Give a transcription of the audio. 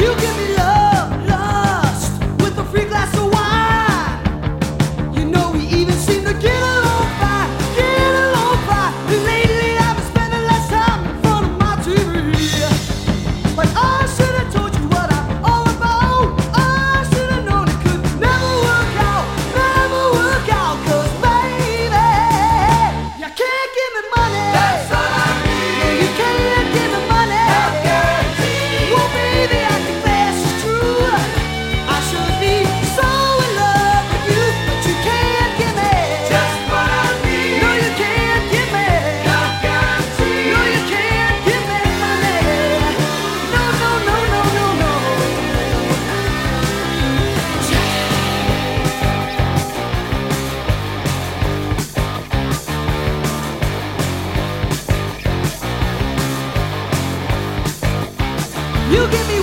You give me love, lust, with a free glass of wine. You know we even seem to get along fine, get along fine. And lately I've been spending less time in front of my TV. But I should have told you what I'm all about. I should have known it could never work out, never work out. 'Cause baby, you can't give me money. That's all I need. No, you can't give me money. No guarantee. Well, baby, I confess it's true. I should be so in love with you, but you can't give me Just what I need. No, you can't give me No guarantee. No, you can't give me money. No, no, no, no, no, no. You give me